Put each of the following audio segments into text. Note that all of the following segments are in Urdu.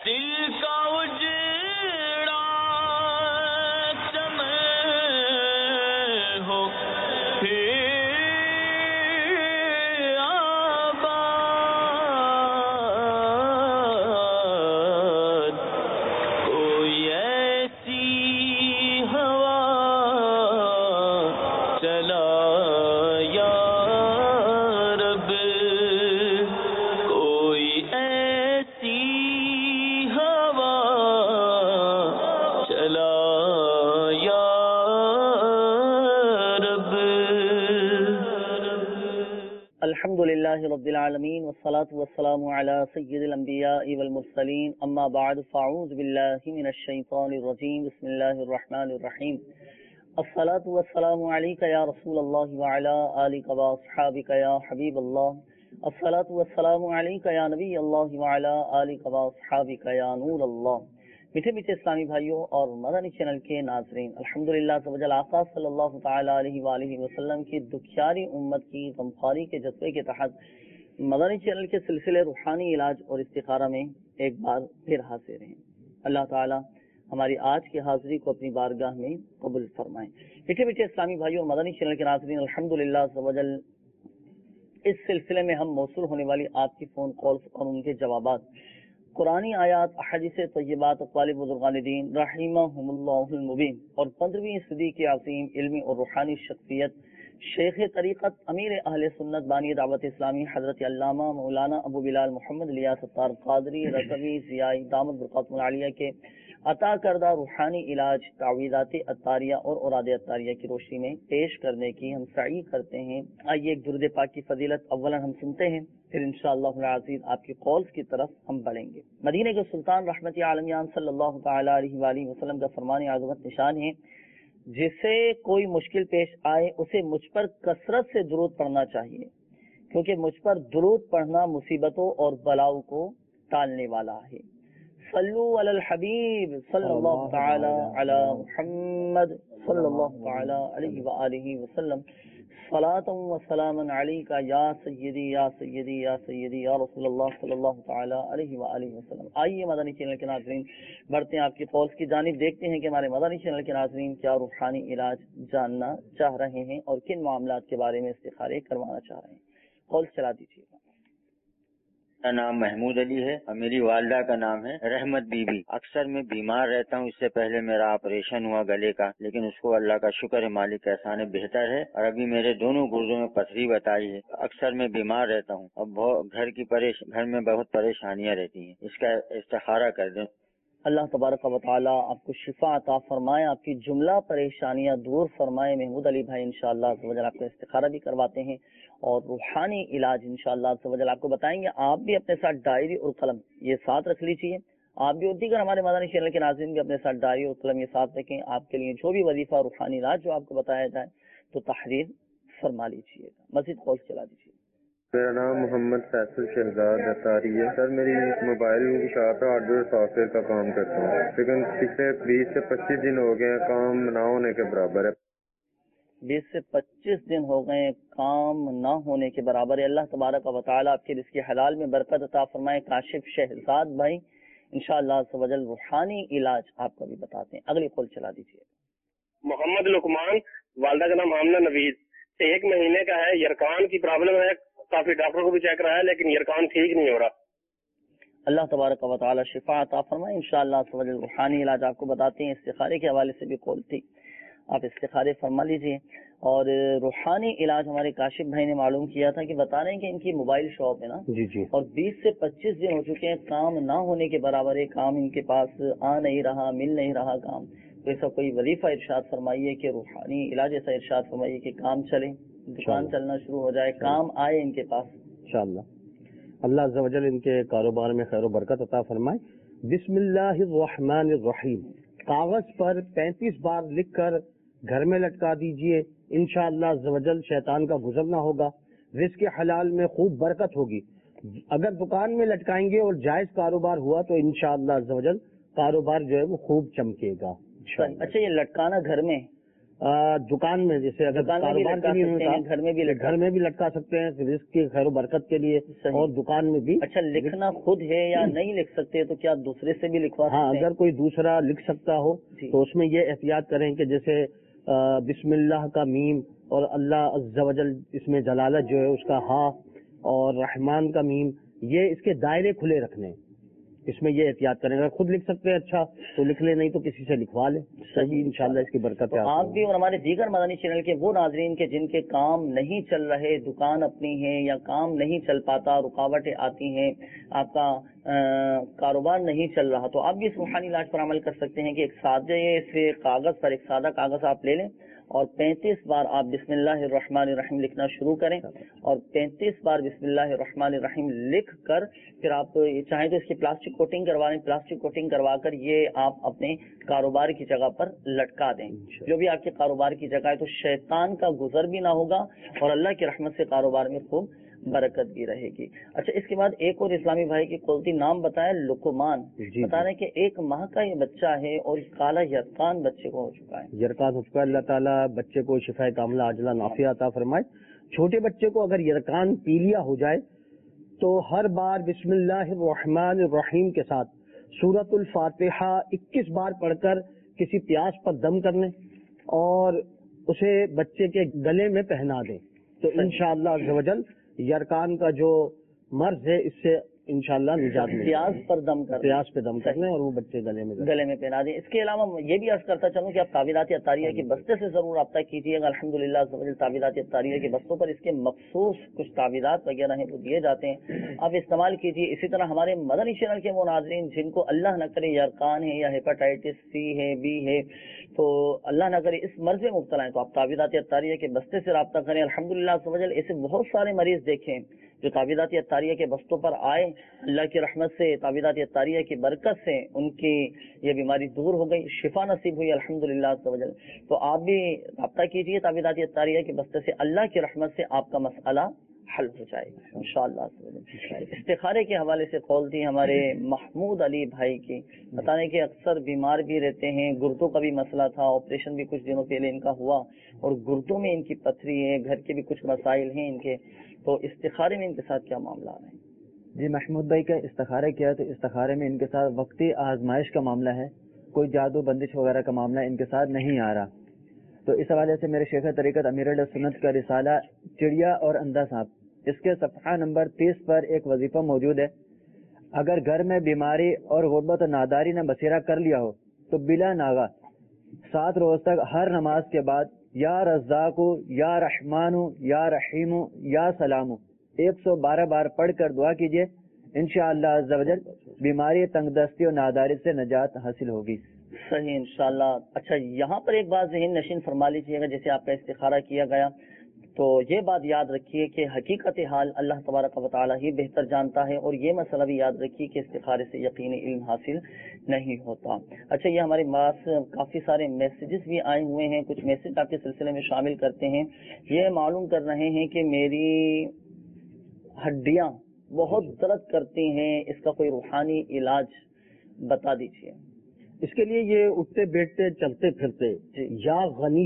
دل کا اجڑا چمن ہو آباد، کوئی ایسی ہوا چلا یا رب، کوئی ایسی ہوا چلا یا رب۔ الحمد للہ رب العالمین والصلاة والسلام علی سید الانبیاء والمرسلین، اما بعد فاعوذ باللہ من الشیطان الرجیم، بسم اللہ الرحمن الرحیم۔ الصلاة والسلام علیک یا رسول اللہ وعلی آلک واصحابک یا حبیب اللہ، الصلاة والسلام علیک یا نبی اللہ وعلی آلک واصحابک یا نور اللہ۔ میٹھے میٹھے اسلامی بھائیوں اور مدنی چینل کے ناظرین، الحمدللہ سبحان آقا صلی اللہ تعالی علیہ وآلہ وسلم کی دکھیاری امت کی غمخواری کے جذبے کے تحت مدنی چینل کے سلسلے روحانی علاج اور استخارہ میں ایک بار پھر حاضر ہیں۔ اللہ تعالی ہماری آج کی حاضری کو اپنی بارگاہ میں قبول فرمائیں۔ میٹھے میٹھے اسلامی بھائیوں اور مدنی چینل کے ناظرین، الحمدللہ سبحان اس سلسلے میں ہم موصول ہونے والی آپ کی فون کالز اور ان کے جوابات، قرآنی آیات، احادیث طیبات، اقوال بزرگان دین رحمہم اللہ المبین، اور 15ویں صدی کی عظیم علمی اور روحانی شخصیت شیخ طریقت امیر اہل سنت بانی دعوت اسلامی حضرت علامہ مولانا ابو بلال محمد الیاس ستار قادری رضوی ضیائی دامت برکاتہم العالیہ کے عطا کردہ روحانی علاج تعویذات عطاریہ اور اوراد عطاریہ کی روشنی میں پیش کرنے کی ہم سعی کرتے ہیں۔ آئیے ایک درود پاک کی فضیلت اولا ہم سنتے ہیں، پھر انشاءاللہ العزیز آپ کی کالز کی طرف ہم بڑھیں گے۔ مدینہ کے سلطان رحمت عالمیان صلی اللہ تعالی علیہ وآلہ وسلم کا فرمان عظمت نشان ہے، جسے کوئی مشکل پیش آئے اسے مجھ پر کثرت سے درود پڑھنا چاہیے، کیونکہ مجھ پر درود پڑھنا مصیبتوں اور بلاؤں کو ٹالنے والا ہے۔ صلو علی الحبیب صلی اللہ تعالی علی محمد صلی اللہ تعالی علیہ وآلہ وسلم، صلاۃ و سلام علیک یا سیدی یا سیدی یا سیدی یا رسول اللہ صلی اللہ تعالی علیہ وآلہ وسلم۔ آئیے مدنی چینل کے ناظرین بڑھتے ہیں آپ کی کالز کی جانب، دیکھتے ہیں کہ ہمارے مدنی چینل کے ناظرین کیا روحانی علاج جاننا چاہ رہے ہیں اور کن معاملات کے بارے میں استخارے کروانا چاہ رہے ہیں۔ کالز چلا دیجیے۔ میرا نام محمود علی ہے اور میری والدہ کا نام ہے رحمت بی بی۔ اکثر میں بیمار رہتا ہوں، اس سے پہلے میرا آپریشن ہوا گلے کا، لیکن اس کو اللہ کا شکر ہے، مالک کا احسان ہے، بہتر ہے، اور ابھی میرے دونوں گردوں میں پتھری بتائی ہے۔ اکثر میں بیمار رہتا ہوں اور گھر میں بہت پریشانیاں رہتی ہیں، اس کا استخارہ کر دیں۔ اللہ تبارک و تعالی آپ کو شفا عطا فرمائے، آپ کی جملہ پریشانیاں دور فرمائے۔ محمود علی بھائی انشاءاللہ عز و جل آپ کا استخارہ بھی کرواتے ہیں اور روحانی علاج انشاءاللہ عز و جل آپ کو بتائیں گے۔ آپ بھی اپنے ساتھ ڈائری اور قلم یہ ساتھ رکھ لیجیے، آپ بھی اور دیگر ہمارے مدنی چینل کے ناظرین بھی اپنے ساتھ ڈائری اور قلم یہ ساتھ رکھیں۔ آپ کے لیے جو بھی وظیفہ روحانی علاج جو آپ کو بتایا جائے تو تحریر فرما لیجیے گا۔ مزید کال چلا دیجیے۔ میرا نام محمد فیصل شہزاد عطاری ہے سر، میری موبائل کی شاپ ہے، ہارڈ ویئر سافٹ ویئر کا کام کرتا ہوں، لیکن پچھلے 20 سے 25 دن ہو گئے ہیں، کام نہ ہونے کے برابر ہے۔ 20 سے 25 دن ہو گئے کام نہ ہونے کے برابر ہے۔ اللہ تبارک و تعالیٰ آپ کے رزق حلال میں برکت عطا فرمائے۔ کاشف شہزاد بھائی انشاءاللہ عز و جل روحانی علاج آپ کو بھی بتاتے ہیں۔ اگلی کال چلا دیجیے۔ محمد لقمان، والدہ کا نام آمنہ نوید، 1 مہینے کا ہے، یرکان کی پرابلم ہے، کافی ڈاکٹر کو بھی چیک کرایا لیکن یرکان ٹھیک نہیں ہو رہا۔ اللہ تبارک و تعالیٰ شفا عطا فرمائے انشاءاللہ عز و جل روحانی علاج آپ کو بتاتے ہیں۔ استخارے کے حوالے سے بھی کال تھی، آپ استخارے فرما لیجیے۔ اور روحانی علاج ہمارے کاشف بھائی نے معلوم کیا تھا کہ بتا رہے ہیں کہ ان کی موبائل شاپ ہے نا جی جی، اور 20 سے 25 دن ہو چکے ہیں، کام نہ ہونے کے برابر ہے، کام ان کے پاس آ نہیں رہا، مل نہیں رہا کام۔ تو ایسا کوئی وظیفہ ارشاد فرمائیے کہ روحانی علاج ایسا ارشاد فرمائیے کہ کام چلے، دکان چلنا شروع ہو جائے، کام آئے ان کے پاس انشاءاللہ۔ اللہ عز و جل ان کے کاروبار میں خیر و برکت عطا فرمائے۔ بسم اللہ الرحمن الرحیم، کاغذ پر 35 بار لکھ کر گھر میں لٹکا دیجئے، انشاءاللہ عز و جل شیطان کا گزرنا ہوگا، رزق حلال میں خوب برکت ہوگی۔ اگر دکان میں لٹکائیں گے اور جائز کاروبار ہوا تو انشاءاللہ عز و جل کاروبار جو ہے وہ خوب چمکے گا۔ اچھا، یہ لٹکانا گھر میں दुकान में, जैसे अगर दुकान में भी कारोबार लटका के लिए सकते हैं, घर में भी लटका घर में भी लटका सकते हैं रिस्क की खैर बरकत के लिए, सही। और दुकान में भी। अच्छा, लिखना खुद है या नहीं लिख सकते तो क्या दूसरे से भी लिखवा हाँ, सकते हैं? अगर कोई दूसरा लिख सकता हो जी। तो उसमें ये एहतियात करें कि जैसे बिस्मिल्लाह का मीम और अल्लाह अज़्ज़ा वजल इसमें जलालत जो है उसका हा और रहमान का मीम, ये इसके दायरे खुले रखने हैं। इसमें ये एहतियात करें, अगर खुद लिख सकते हैं अच्छा तो लिख ले, नहीं तो किसी से लिखवा ले, सही इंशाल्लाह इसकी बरकत तो है। आप भी और हमारे दीगर मदनी चैनल के वो नाजरीन के जिनके काम नहीं चल रहे, दुकान अपनी है या काम नहीं चल पाता, रुकावटें आती हैं, आपका कारोबार नहीं चल रहा, तो आप भी इस रूहानी इलाज पर अमल कर सकते हैं कि एक सादे से कागज पर, एक सादा कागज आप ले लें और 35 बार आप बिस्मिल्लाहिर्रहमानिर्रहीम लिखना शुरू करें, और 35 बार बिस्मिल्लाहिर्रहमानिर्रहीम लिख कर फिर आप चाहें तो इसकी प्लास्टिक कोटिंग करवा लें। प्लास्टिक कोटिंग करवा कर ये आप अपने कारोबार की जगह पर लटका दें, जो भी आपके कारोबार की जगह है, तो शैतान का गुजर भी ना होगा और अल्लाह की रहमत से कारोबार में खूब बरकत भी रहेगी। अच्छा, इसके बाद एक और इस्लामी भाई की कोलती नाम बताया, लुकमान, बता रहे हैं कि 1 माह का ये बच्चा है और काला यरकान बच्चे को हो चुका है। यरकान हो चुका है, अल्लाह ताला बच्चे को शिफाए कामिला आजला नाफिया अता फरमाए। छोटे बच्चे को अगर यरकान पीलिया हो जाए तो हर बार बिस्मिल्लाहिर्रहमानिर्रहीम के साथ सूरतुल फातिहा 21 बार पढ़कर किसी प्यास पर दम करने और उसे बच्चे के गले में पहना दें, तो इंशाअल्लाह अज़्ज़ वजल यरकान का जो मर्ज है इससे इंशाअल्लाह निजात मिलेगी। प्यास पर दम कर, प्यास पे दम करने और वो बच्चे गले में पहना दें। इसके अलावा ये भी अर्ज करता चलूं कि आप ताबीरात अत्तारिया के बस्ते से जरूर रब्ता कीजिएगा। अल्हम्दुलिल्लाह ताबीरात अत्तारिया के बस्तों पर इसके मखसूस कुछ ताबीरात वगैरह हैं वो दिए जाते हैं, आप इस्तेमाल कीजिए। इसी तरह हमारे मदनी चैनल के वो नाज़रीन जिनको अल्लाह न करे यरकान है या हेपेटाइटिस सी है, बी है, तो अल्लाह न करे इस मर्ज में मुब्तला है, तो आप ताबीरात अत्तारिया के बस्ते से रब्ता करें। अल्हम्दुलिल्लाह ऐसे बहुत सारे मरीज देखें जो ताबीरात अत्तारिया के बस्तों पर आए, अल्लाह की रहमत से, ताबीरात अत्तारिया की बरकत से उनकी ये बीमारी दूर हो गई, शिफा नसीब हुई अल्हम्दुलिल्लाह। तो आप भी रब्ता कीजिए ताबीरात अत्तारिया के बस्ते से, अल्लाह की रहमत से आपका मसला हल हो जाएगा इंशाअल्लाह। इस्तिखारे के हवाले से कॉल थी हमारे महमूद अली भाई की, बताने कि अक्सर बीमार भी रहते हैं, गुर्दों का भी मसला था, ऑपरेशन भी कुछ दिनों पहले इनका हुआ और गुर्दों में इनकी पथरी है, घर के भी कुछ मसाइल हैं इनके, तो इस्तिखारे में इनके साथ क्या मामला है? जी, महमूद भाई का इस्तिखारा किया तो इस्तिखारे में इनके साथ वक्ती आजमाइश का मामला है, कोई जादू बंदिश वगैरह का मामला इनके साथ नहीं आ रहा। तो इस हवाले से मेरे शेख तरीक़त अमीरुल सुन्नत का रिसाला चिड़िया और अंधा सांप, इसके सफ़हा नंबर 30 पर एक वजीफा मौजूद है। अगर घर में बीमारी और गुर्बत और नादारी ने बसेरा कर लिया हो तो बिला नागा 7 रोज तक हर नमाज के बाद या रज़्ज़ाक़ु या रहमानु या रहीमु या सलामु 112 बार पढ़कर दुआ कीजिए, इंशाअल्लाह अज़्ज़ वजल बीमारी, तंगदस्ती और नादारी से निजात हासिल होगी। सही इंशाअल्लाह। अच्छा, यहाँ पर एक बात ज़हन नशीन फरमा लीजिएगा, जैसे आपका इस्तिखारा किया गया तो ये बात याद रखिए कि हकीकत हाल अल्लाह तबारक व तआला ही बेहतर जानता है, और ये मसला भी याद रखिए कि इस्तिखारे से यकीनी इल्म हासिल नहीं होता। अच्छा, ये हमारे पास काफ़ी सारे मैसेजेस भी आए हुए हैं, कुछ मैसेज आपके सिलसिले में शामिल करते हैं। ये मालूम कर रहे हैं कि मेरी हड्डियाँ बहुत दर्द करती हैं, इसका कोई रूहानी इलाज बता दीजिए। इसके लिए ये उठते बैठते चलते फिरते या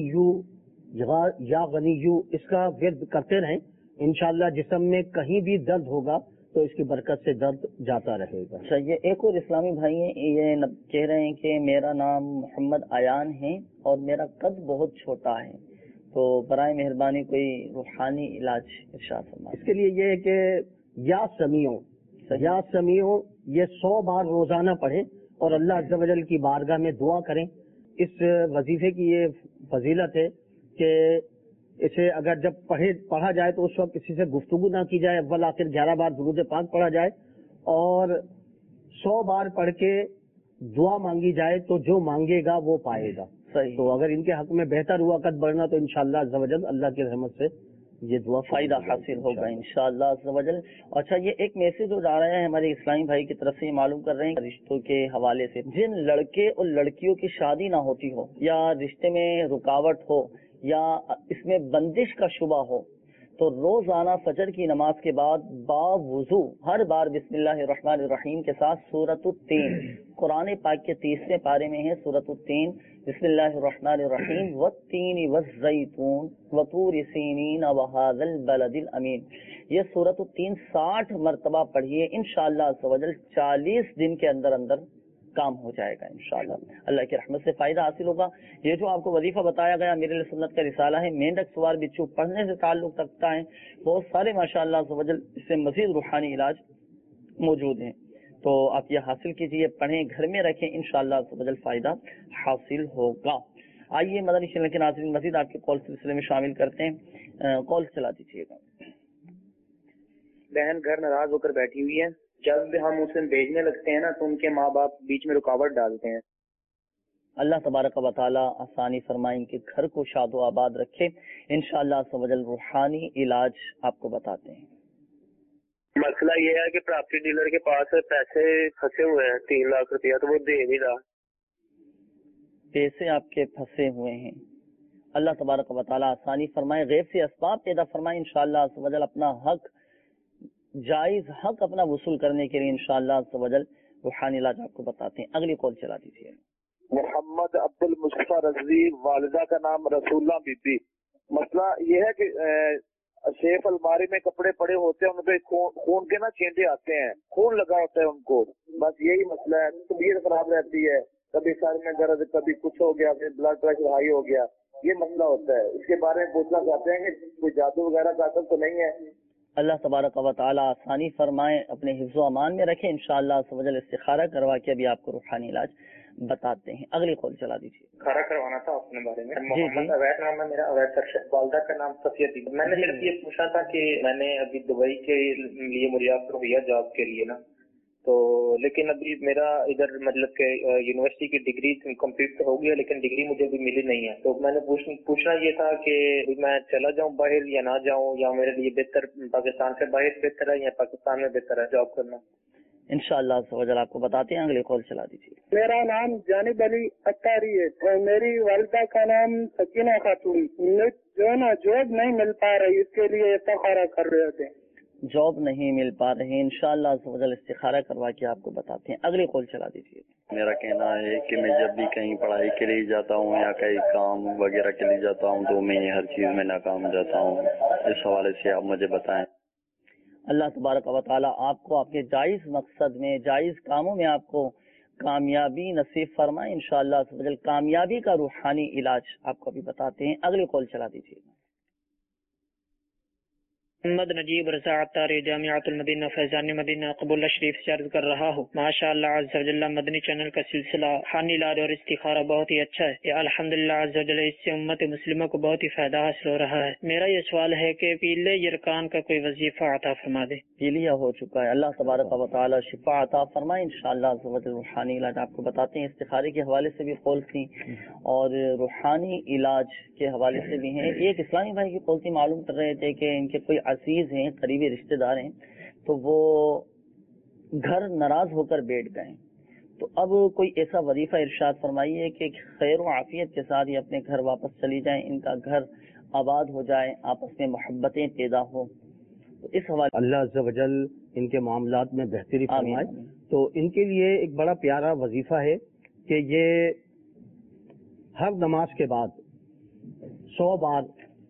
गनीयू इसका विर्द करते रहें, इंशाअल्लाह जिस्म में कहीं भी दर्द होगा तो इसकी बरकत से दर्द जाता रहेगा। अच्छा, ये एक और इस्लामी भाई हैं, ये कह रहे हैं कि मेरा नाम मोहम्मद आयान है और मेरा कद बहुत छोटा है, तो बराए मेहरबानी कोई रूहानी इलाज इरशाद फरमाएं। इसके लिए ये है कि या समीओ ये 100 बार रोजाना पढ़े और अल्लाह अज़्ज़ वजल की बारगाह में दुआ करें। इस वजीफे की ये फजीलत है कि इसे अगर जब पढ़ा जाए तो उस वक्त किसी से गुफ्तगू ना की जाए, अव्वल आखिर 11 बार दुरूद पाक पढ़ा जाए और 100 बार पढ़ के दुआ मांगी जाए तो जो मांगेगा वो पाएगा। सही। तो अगर इनके हक में बेहतर हुआ कद बढ़ना तो इंशाअल्लाह अज़्ज़ वजल अल्लाह की रहमत से ये दुआ फायदा हासिल होगा इंशाअल्लाह अज़्ज़ वजल। अच्छा, ये एक मैसेज जो जा रहा है हमारे इस्लामी भाई की तरफ से, ये मालूम कर रहे हैं रिश्तों के हवाले से, जिन लड़के और लड़कियों की शादी ना होती हो या रिश्ते में रुकावट हो या इसमें बंदिश का शुबा हो, तो रोजाना फजर की नमाज के बाद बावुजू हर बार बिस्मिल्लाहिर्रहमानिर्रहीम के साथ सूरतुत-तीन, कुरान पाक के 30वें पारे में है सूरतुत-तीन, بسم اللہ الرحمن الرحیم والتین والزیتون وطور سینین وہذا البلد الامین. یہ سورۃ التین 60 مرتبہ پڑھیے، انشاءاللہ عز و جل 40 دن کے اندر اندر کام ہو جائے گا انشاءاللہ. اللہ کی رحمت سے فائدہ حاصل ہوگا. یہ جو آپ کو وظیفہ بتایا گیا میرے سنت کا رسالہ ہے، مینڈک سوار بچو پڑھنے سے تعلق رکھتا ہے. بہت سارے ماشاءاللہ عز و جل اس سے مزید روحانی علاج موجود ہیں، تو آپ یہ حاصل کیجئے، پڑھیں، گھر میں رکھیں، انشاءاللہ عز و جل فائدہ حاصل ہوگا. آئیے مدنی چینل کے ناظرین مزید آپ کے کال سلسلے میں شامل کرتے ہیں. کال چلا دیجیے گا. بہن گھر ناراض ہو کر بیٹھی ہوئی ہے، جب بھی ہم اسے بھیجنے لگتے ہیں نا تو ان کے ماں باپ بیچ میں رکاوٹ ڈالتے ہیں. اللہ تبارک و تعالی آسانی فرمائیں کہ گھر کو شاد و آباد رکھے. انشاءاللہ عز و جل روحانی علاج آپ کو بتاتے ہیں. مسئلہ یہ ہے کہ پراپرٹی ڈیلر کے پاس پیسے پھنسے ہوئے ہیں 3 لاکھ روپیہ، تو وہ دے نہیں رہا. پیسے آپ کے پھنسے ہوئے ہیں، اللہ تبارک و تعالی آسانی فرمائے، غیب سے اسباب پیدا فرمائے. انشاءاللہ عز و جل اپنا حق، جائز حق اپنا وصول کرنے کے لیے انشاءاللہ عز و جل روحانی علاج آپ کو بتاتے ہیں. اگلی کال چلا دیجیے. محمد عبد المصطفیٰ رضوی، والدہ کا نام رسولہ بی بی. مسئلہ یہ ہے کہ سیف الماری میں کپڑے پڑے ہوتے ہیں، ان پہ خون کے نا چینٹے آتے ہیں، خون لگا ہوتا ہے ان کو. بس یہی مسئلہ ہے، طبیعت خراب رہتی ہے، کبھی سر میں درد، کبھی کچھ ہو گیا، پھر بلڈ پریشر ہائی ہو گیا. یہ مسئلہ ہوتا ہے. اس کے بارے میں پوچھنا چاہتے ہیں کہ کوئی جادو وغیرہ کا اثر تو نہیں ہے؟ اللہ تبارک و تعالی آسانی فرمائے، اپنے حفظ و امان میں رکھیں. انشاءاللہ عز و جل استخارہ کروا کے ابھی آپ کو روحانی علاج بتاتے ہیں. اگلی کال چلا دیجیے. کھارا کروانا تھا اپنے بارے میں. محمد اویس نام ہے میرا، اویس سرشد. والدہ کا نام صفیہ بی بی. میں نے صرف یہ پوچھا تھا کہ میں نے ابھی دبئی کے لیے مریافت ہوئی جاب کے لیے نا، تو لیکن ابھی میرا ادھر مطلب کہ یونیورسٹی کی ڈگری کمپلیٹ تو ہو گیا، لیکن ڈگری مجھے ابھی ملی نہیں ہے. تو میں نے پوچھنا یہ تھا کہ میں چلا جاؤں باہر یا نہ جاؤں، یا میرے لیے بہتر پاکستان سے باہر بہتر ہے یا پاکستان میں بہتر ہے جاب کرنا. انشاءاللہ عز و جل آپ کو بتاتے ہیں. اگلی کال چلا دیجیے. میرا نام جانب علی اتاری ہے، میری والدہ کا نام سکینہ خاتون. جو ہے نا جاب نہیں مل پا رہی، اس کے لیے استخارہ کر رہے تھے. جاب نہیں مل پا رہے، انشاءاللہ عز و جل استخارہ کروا کے آپ کو بتاتے ہیں. اگلی کال چلا دیجیے. میرا کہنا ہے کہ میں جب بھی کہیں پڑھائی کے لیے جاتا ہوں یا کہیں کام وغیرہ کے لیے جاتا ہوں تو میں ہر چیز میں ناکام ہو جاتا ہوں. اس حوالے سے آپ مجھے بتائیں. اللہ تبارک و تعالیٰ آپ کو آپ کے جائز مقصد میں، جائز کاموں میں آپ کو کامیابی نصیب فرمائے. انشاءاللہ عز و جل کامیابی کا روحانی علاج آپ کو ابھی بتاتے ہیں. اگلی کال چلا دیجیے. محمد نجیب رضا عطاری، جامعۃ المدینہ فیضان مدینہ قبول شریف سے عرض کر رہا ہوں. ماشاء اللہ عز و جل مدنی چینل کا سلسلہ روحانی علاج اور استخارہ بہت ہی اچھا ہے. یہ الحمدللہ عز و جل اس سے امت مسلمہ کو بہت ہی فائدہ حاصل ہو رہا ہے. میرا یہ سوال ہے کہ پیلے یرکان کا کوئی وظیفہ عطا فرما دے. پیلیا ہو چکا ہے، اللہ تبارک و تعالی شفا عطا فرمائے. انشاءاللہ عز و جل روحانی علاج آپ کو بتاتے ہیں. استخارے کے حوالے سے بھی قول تھی اور روحانی علاج کے حوالے سے بھی ہیں. ایک اسلامی بھائی کی قول تھی، معلوم کر رہے تھے کہ ان کے کوئی عزیز ہیں، قریبی رشتہ دار ہیں، تو وہ گھر ناراض ہو کر بیٹھ گئے. تو اب کوئی ایسا وظیفہ ارشاد فرمائیے کہ خیر و عافیت کے ساتھ یہ اپنے گھر واپس چلی جائیں، ان کا گھر آباد ہو جائے، آپس میں محبتیں پیدا ہو. تو اس حوالے اللہ عز و جل ان کے معاملات میں بہتری فرمائے. تو ان کے لیے ایک بڑا پیارا وظیفہ ہے کہ یہ ہر نماز کے بعد 100 بار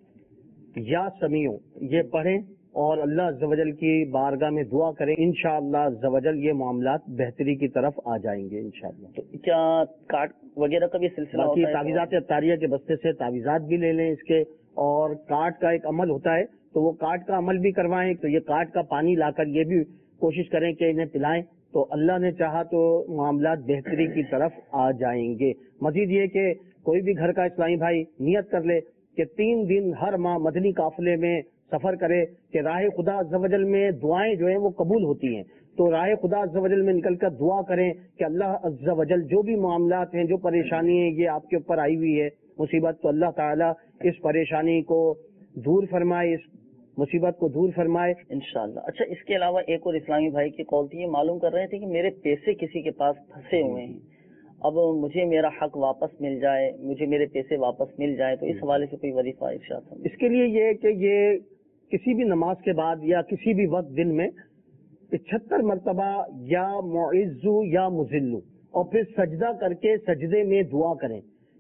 یا سمیع یہ پڑھیں اور اللہ عز و جل کی بارگاہ میں دعا کریں. انشاءاللہ عز و جل یہ معاملات بہتری کی طرف آ جائیں گے انشاءاللہ. تو کیا کارڈ وغیرہ کا بھی سلسلہ باقی ہوتا ہے؟ تعویذات اتاریہ کے بستے سے تعویذات بھی لے لیں اس کے، اور کارڈ کا ایک عمل ہوتا ہے تو وہ کارڈ کا عمل بھی کروائیں. تو یہ کارڈ کا پانی لا کر یہ بھی کوشش کریں کہ انہیں پلائیں، تو اللہ نے چاہا تو معاملات بہتری کی طرف آ جائیں گے. مزید یہ کہ کوئی بھی گھر کا اسلامی بھائی نیت کر لے کہ 3 دن ہر ماہ مدنی قافلے میں سفر کرے کہ راہ خدا عز و جل میں دعائیں جو ہیں وہ قبول ہوتی ہیں. تو راہ خدا عز و جل میں نکل کر دعا کریں کہ اللہ عز و جل جو بھی معاملات ہیں، جو پریشانی ہیں یہ آپ کے اوپر آئی ہوئی ہے مصیبت، تو اللہ تعالیٰ اس پریشانی کو دور فرمائے، اس مصیبت کو دور فرمائے انشاءاللہ. اچھا، اس کے علاوہ ایک اور اسلامی بھائی کی قول تھی، یہ معلوم کر رہے تھے کہ میرے پیسے کسی کے پاس پھنسے ہوئے ہیں، اب مجھے میرا حق واپس مل جائے، مجھے میرے پیسے واپس مل جائے. تو اس حوالے سے کوئی وظیفہ ارشاد فرمائیں. اس کے لیے یہ کہ یہ کسی بھی نماز کے بعد یا کسی بھی وقت دن میں 75 مرتبہ یا معزو یا مذلو، اور پھر سجدہ کر کے سجدے میں دعا کریں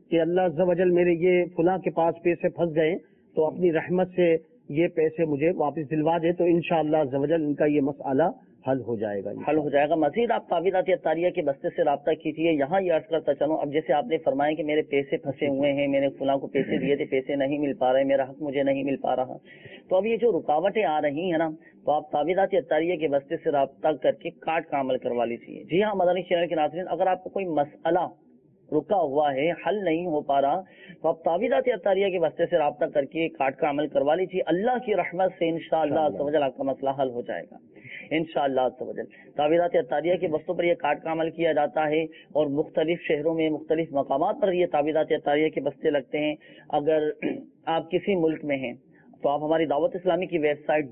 کہ اللہ عز و جل میرے یہ فلاں کے پاس پیسے پھنس گئے تو اپنی رحمت سے یہ پیسے مجھے واپس دلوا دے، تو انشاءاللہ عز و جل ان کا یہ مسئلہ حل ہو جائے گا. حل ہو جائے گا. مزید آپ تعویذات اطاریہ کے بستے سے رابطہ کیجیے. یہاں یہ عرض کرتا چلوں، اب جیسے آپ نے فرمایا کہ میرے پیسے پھنسے ہوئے ہیں، میں نے فلاں کو پیسے دیے تھے، پیسے نہیں مل پا رہے، میرا حق مجھے نہیں مل پا رہا، تو اب یہ جو رکاوٹیں آ رہی ہیں نا، تو آپ تعویذات اطاریہ کے بستے سے رابطہ کر کے کاٹ کا عمل کروا لیجیے. جی ہاں مدنی چینل کے ناظرین، اگر آپ کو کوئی مسئلہ رکا ہوا ہے، حل نہیں ہو پا رہا، تو آپ تعویذات اطاریہ کے واسطے سے رابطہ کر کے کاٹ کا عمل کروا لیجیے. اللہ کی رحمت سے انشاءاللہ عز و جل آپ کا مسئلہ حل ہو جائے گا انشاءاللہ عز و جل. تعویذات اطاریہ کے واسطوں پر یہ کاٹ کا عمل کیا جاتا ہے، اور مختلف شہروں میں مختلف مقامات پر یہ تعویذات اطاریہ کے بستے لگتے ہیں. اگر آپ کسی ملک میں ہیں تو آپ ہماری دعوت اسلامی کی ویب سائٹ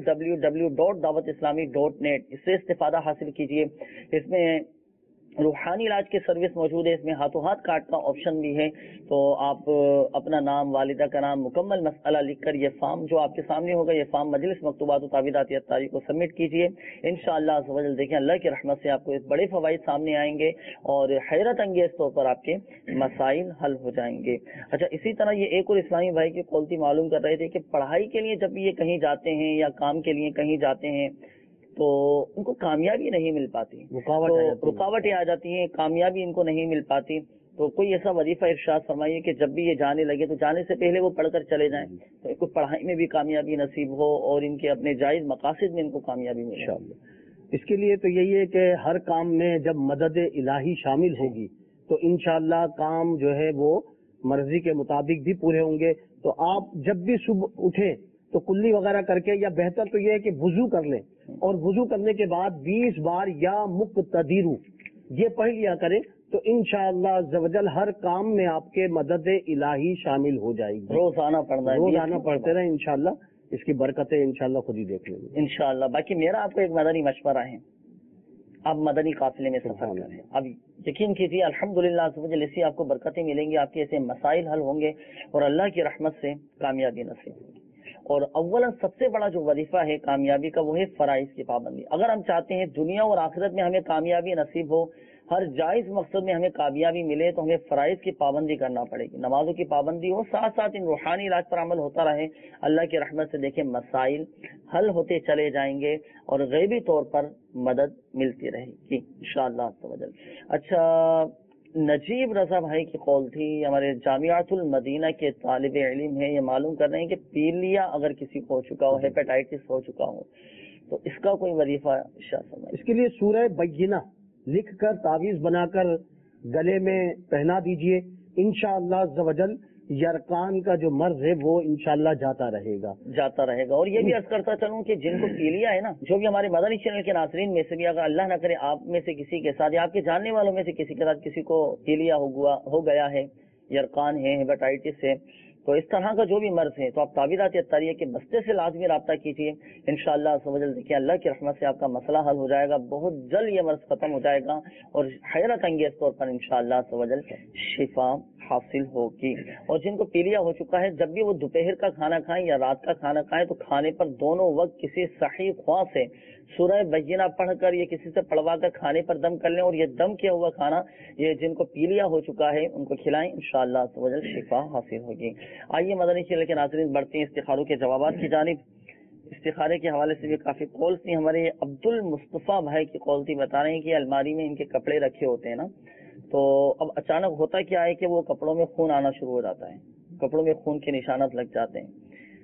www.dawatislami.net اس سے استفادہ حاصل کیجیے. اس میں روحانی علاج کی سروس موجود ہے، اس میں ہاتھوں ہاتھ کاٹ کا آپشن بھی ہے. تو آپ اپنا نام، والدہ کا نام، مکمل مسئلہ لکھ کر یہ فارم جو آپ کے سامنے ہوگا، یہ فارم مجلس مکتوبات و تعویذات اطاریہ کو سبمٹ کیجیے. انشاءاللہ عز و جل دیکھیں اللہ کی رحمت سے آپ کو اس بڑے فوائد سامنے آئیں گے اور حیرت انگیز طور پر آپ کے مسائل حل ہو جائیں گے. اچھا، اسی طرح یہ ایک اور اسلامی بھائی کی قولتی معلوم کر رہے تھے کہ پڑھائی کے لیے جب یہ کہیں جاتے ہیں یا کام کے لیے کہیں جاتے ہیں تو ان کو کامیابی نہیں مل پاتی، رکاوٹیں آ جاتی ہیں، کامیابی ان کو نہیں مل پاتی. تو کوئی ایسا وظیفہ ارشاد فرمائیے کہ جب بھی یہ جانے لگے تو جانے سے پہلے وہ پڑھ کر چلے جائیں، تو ان کو پڑھائی میں بھی کامیابی نصیب ہو اور ان کے اپنے جائز مقاصد میں ان کو کامیابی ملے. اس کے لیے تو یہی ہے کہ ہر کام میں جب مدد الہی شامل ہوگی تو انشاءاللہ کام جو ہے وہ مرضی کے مطابق بھی پورے ہوں گے. تو آپ جب بھی صبح اٹھیں تو کلی وغیرہ کر کے، یا بہتر تو یہ ہے کہ وضو کر لیں، اور وضو کرنے کے بعد 20 بار یا مقتدر یہ پڑھ لیا کریں، تو انشاءاللہ عز و جل ہر کام میں آپ کے مدد الہی شامل ہو جائے گی. روزانہ پڑھنا ہے، روزانہ پڑھتے رہیں، انشاءاللہ اس کی برکتیں انشاءاللہ خود ہی دیکھ لیں گے انشاءاللہ. باقی میرا آپ کو ایک مدنی مشورہ ہے، آپ مدنی قافلے میں سفر کریں. اب یقین کیجیے الحمدللہ عز و جل ایسی آپ کو برکتیں ملیں گی، آپ کے ایسے مسائل حل ہوں گے اور اللہ کی رحمت سے کامیابی نصیب ہوگی. اور اولا سب سے بڑا جو وظیفہ ہے کامیابی کا وہ ہے فرائض کی پابندی. اگر ہم چاہتے ہیں دنیا اور آخرت میں ہمیں کامیابی نصیب ہو، ہر جائز مقصد میں ہمیں کامیابی ملے، تو ہمیں فرائض کی پابندی کرنا پڑے گی. نمازوں کی پابندی ہو، ساتھ ساتھ ان روحانی علاج پر عمل ہوتا رہے. اللہ کی رحمت سے دیکھیں مسائل حل ہوتے چلے جائیں گے اور غیبی طور پر مدد ملتی رہے گی انشاءاللہ عز و جل. اچھا، نجیب رضا بھائی کی قول تھی، ہمارے جامعۃ المدینہ کے طالب علم ہیں، یہ معلوم کر رہے ہیں کہ پیلیا اگر کسی کو ہو چکا ہو، ہیپیٹائٹس ہو چکا ہو، تو اس کا کوئی وظیفہ ارشاد فرمائیں. اس کے لیے سورہ بینہ لکھ کر تعویذ بنا کر گلے میں پہنا دیجئے. انشاءاللہ عز و جل یرقان کا جو مرض ہے وہ انشاءاللہ جاتا رہے گا. اور یہ بھی عرض کرتا چلوں کہ جن کو پیلیا ہے نا، جو بھی ہمارے مدنی چینل کے ناظرین میں سے بھی اگر اللہ نہ کرے آپ میں سے کسی کے ساتھ یا آپ کے جاننے والوں میں سے کسی کے ساتھ کسی کو پیلیا ہو گیا ہے، یرقان ہے، ہیپاٹائٹس ہے، تو اس طرح کا جو بھی مرض ہے، تو آپ تعویذات اطاریہ کے بستے سے لازمی رابطہ کیجیے. انشاءاللہ عز و جل دیکھیے اللہ کی رحمت سے آپ کا مسئلہ حل ہو جائے گا، بہت جلد یہ مرض ختم ہو جائے گا اور حیرت انگیز طور پر انشاءاللہ عز و جل شفا حاصل ہوگی. اور جن کو پیلیا ہو چکا ہے، جب بھی وہ دوپہر کا کھانا کھائیں یا رات کا کھانا کھائیں تو کھانے پر دونوں وقت کسی صحیح خواہ سے سورہ بینہ پڑھ کر یا کسی سے پڑھوا کر کھانے پر دم کر لیں، اور یہ دم کیا ہوا کھانا یہ جن کو پیلیا ہو چکا ہے ان کو کھلائیں، انشاءاللہ عز و جل شفا حاصل ہوگی. آئیے مدنی چینل کے ناظرین بڑھتے ہیں استخاروں کے جوابات کی جانب. استخارے کے حوالے سے بھی کافی کالز تھی. ہمارے عبد المصطفیٰ بھائی کی کال تھی، بتا رہے ہیں کہ الماری میں ان کے کپڑے رکھے ہوتے ہیں نا، تو اب اچانک ہوتا کیا ہے کہ وہ کپڑوں میں خون آنا شروع ہو جاتا ہے، کپڑوں میں خون کے نشانات لگ جاتے ہیں.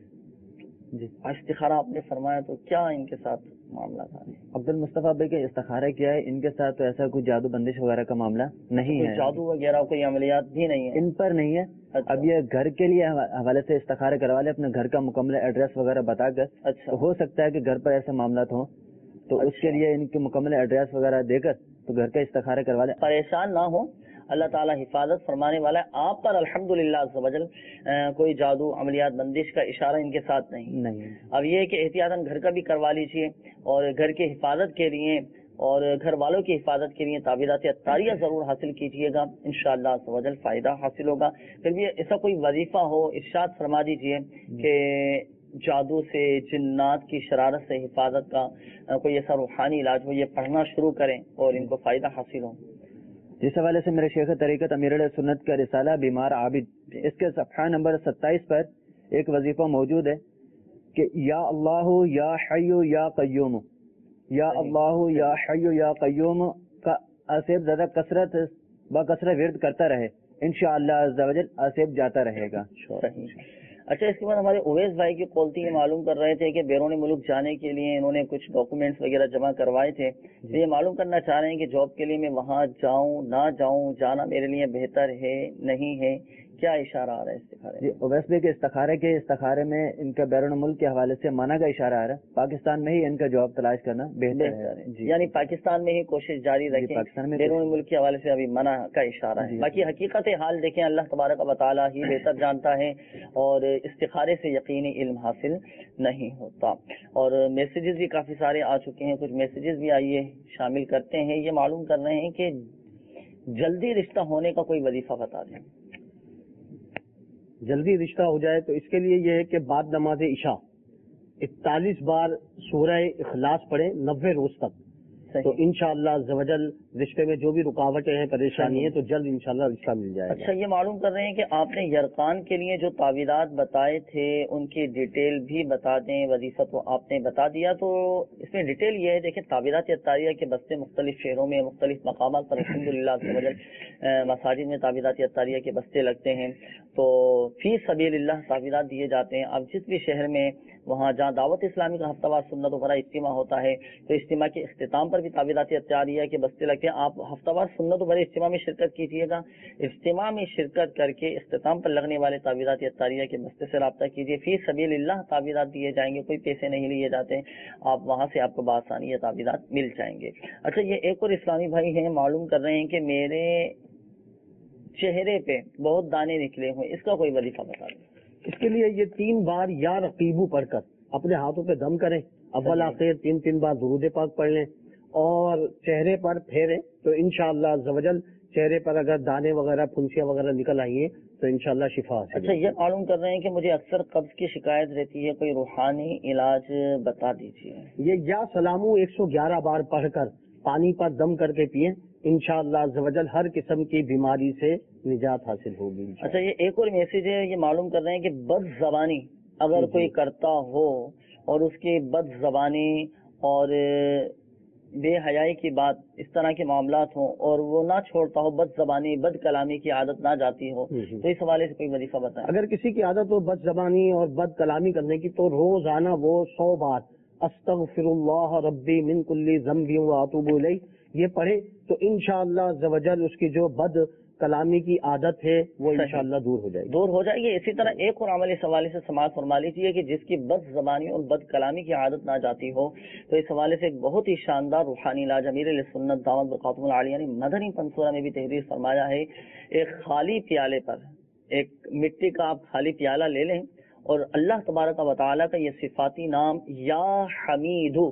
جی استخارہ آپ نے فرمایا، تو کیا ان کے ساتھ معاملہ تھا؟ عبد المصطفیٰ بھائی کا استخارہ کیا ہے، ان کے ساتھ تو ایسا کوئی جادو بندش وغیرہ کا معاملہ نہیں ہے، جادو وغیرہ کوئی عملیات بھی نہیں ہے ان پر نہیں ہے. اب یہ گھر کے لیے حوالے سے استخارہ کروا لے، اپنے گھر کا مکمل ایڈریس وغیرہ بتا کر. اچھا، ہو سکتا ہے کہ گھر پر ایسے معاملات ہوں تو اس کے لیے ان کے مکمل ایڈریس وغیرہ دے کر تو گھر کا استخارہ کروا لے. پریشان نہ ہو، اللہ تعالیٰ حفاظت فرمانے والا ہے. آپ پر الحمدللہ عز و جل کوئی جادو عملیات بندش کا اشارہ ان کے ساتھ نہیں. اب یہ ہے کہ احتیاطاً گھر کا بھی کروا لیجیے، اور گھر کی حفاظت کے لیے اور گھر والوں کی حفاظت کے لیے تعویذات اطاریہ ضرور حاصل کیجیے گا، انشاءاللہ عز و جل فائدہ حاصل ہوگا. پھر بھی ایسا کوئی وظیفہ ہو ارشاد فرما دیجیے کہ جادو سے، جنات کی شرارت سے حفاظت کا کوئی ایسا روحانی علاج ہو، یہ پڑھنا شروع کریں اور ان کو فائدہ حاصل ہو. جس حوالے سے میرے شیخ طریقت امیر علیہ سنت کا رسالہ بیمار عابد، اس کے صفحہ نمبر 27 پر ایک وظیفہ موجود ہے کہ یا اللہ یا حی یا قیوم، یا اللہ یا حی یا قیوم کا آصف زیادہ کثرت ورد کرتا رہے، انشاءاللہ عز و جل آصف جاتا رہے گا۔ اچھا، اس کے بعد ہمارے اویس بھائی کی قولتی یہ معلوم کر رہے تھے کہ بیرون ملک جانے کے لیے انہوں نے کچھ ڈاکومنٹس وغیرہ جمع کروائے تھے، تو یہ معلوم کرنا چاہ رہے ہیں کہ جاب کے لیے میں وہاں جاؤں نہ جاؤں، جانا میرے لیے بہتر ہے نہیں ہے، کیا اشارہ آ رہا ہے استخارے؟ جی، اویس بھائی کے استخارے میں ان کا بیرون ملک کے حوالے سے منع کا اشارہ آ رہا ہے، پاکستان میں ہی ان کا جواب تلاش کرنا بہتر ہے، یعنی پاکستان میں ہی کوشش جاری رکھیں، بیرون ملک کے حوالے سے ابھی منع کا اشارہ ہے۔ باقی حقیقت حال دیکھیں، اللہ تبارک و تعالیٰ ہی بہتر جانتا ہے اور استخارے سے یقینی علم حاصل نہیں ہوتا۔ اور میسیجز بھی کافی سارے آ چکے ہیں، کچھ میسیجز بھی آئیے شامل کرتے ہیں۔ یہ معلوم کر رہے ہیں کہ جلدی رشتہ ہونے کا کوئی وظیفہ بتا دیں۔ جلدی رشتہ ہو جائے تو اس کے لیے یہ ہے کہ بعد نماز عشاء 41 بار سورہ اخلاص پڑھیں 90 روز تک، تو انشاءاللہ عز و جل رشتے میں جو بھی رکاوٹیں ہیں پریشانی ہے تو جلد انشاءاللہ رشتہ مل جائے گا۔ اچھا، یہ معلوم کر رہے ہیں کہ آپ نے یرقان کے لیے جو تعویذات بتائے تھے ان کی ڈیٹیل بھی بتا دیں، وظیفہ تو آپ نے بتا دیا، تو اس میں ڈیٹیل یہ ہے، دیکھیں تعویذات اطاریہ کے بستے مختلف شہروں میں مختلف مقامات پر الحمدللہ مساجد میں تعویذات اطاریہ کے بستے لگتے ہیں، تو فی سبیل اللہ تعویذات دیے جاتے ہیں۔ اب جس بھی شہر میں وہاں جہاں دعوت اسلامی کا ہفتہ وار سنت و برا اجتماع ہوتا ہے تو اجتماع کے اختتام پر بھی تعویذات اطاریہ کے بستے لگتے ہیں۔ آپ ہفتہ وار سنت و برے اجتماع میں شرکت کیجیے گا، اجتماع میں شرکت کر کے اختتام پر لگنے والے تعویذات اطاریہ کے بستے سے رابطہ کیجیے۔ فی سبیل اللہ تعویذات دیے جائیں گے، کوئی پیسے نہیں لیے جاتے، آپ وہاں سے آپ کو بآسانی یہ تعویذات مل جائیں گے۔ اچھا، یہ ایک اور اسلامی بھائی ہیں، معلوم کر رہے ہیں کہ میرے چہرے پہ بہت دانے نکلے ہوئے، اس کا کوئی وظیفہ بتا دیں۔ اس کے لیے یہ 3 بار یا رقیبو پڑھ کر اپنے ہاتھوں پہ دم کریں، اول آخر 3 بار درود پاک پڑھ لیں اور چہرے پر پھیریں، تو انشاءاللہ عز و جل چہرے پر اگر دانے وغیرہ پھنسیاں وغیرہ نکل آئی ہیں تو انشاءاللہ شفا حاصل۔ اچھا، یہ معلوم کر رہے ہیں کہ مجھے اکثر قبض کی شکایت رہتی ہے، کوئی روحانی علاج بتا دیجیے۔ یہ یا سلامو 111 بار پڑھ کر پانی پر دم کر کے پئیں، انشاءاللہ عز و جل ہر قسم کی بیماری سے نجات حاصل ہوگی۔ اچھا، یہ ایک اور میسج ہے، یہ معلوم کر رہے ہیں کہ بد زبانی اگر کوئی کرتا ہو اور اس کی بد زبانی اور بے حیائی کی بات، اس طرح کے معاملات ہوں اور وہ نہ چھوڑتا ہو، بد زبانی بد کلامی کی عادت نہ جاتی ہو، تو اس حوالے سے کوئی وظیفہ بتائیں۔ اگر کسی کی عادت ہو بد زبانی اور بد کلامی کرنے کی تو روزانہ وہ 100 بار استغفر اللہ ربی من کل ذنب واتوب الیہ یہ پڑھے تو انشاءاللہ عز و جل اس کی جو بد کلامی کی عادت ہے وہ انشاءاللہ دور ہو جائے گی۔ اسی طرح ایک اور عمل اس حوالے سے سماعت فرما لیجیے کہ جس کی بد زبانی اور بد کلامی کی عادت نہ جاتی ہو، تو اس حوالے سے ایک بہت ہی شاندار روحانی علاج امیر علیہ سنت دامت برکاتہم العالیہ نے مدنی پنصورہ میں بھی تحریر فرمایا ہے۔ ایک خالی پیالے پر ایک مٹی کا آپ خالی پیالہ لے لیں اور اللہ تبارک و تعالیٰ کا یہ صفاتی نام یا حمیدو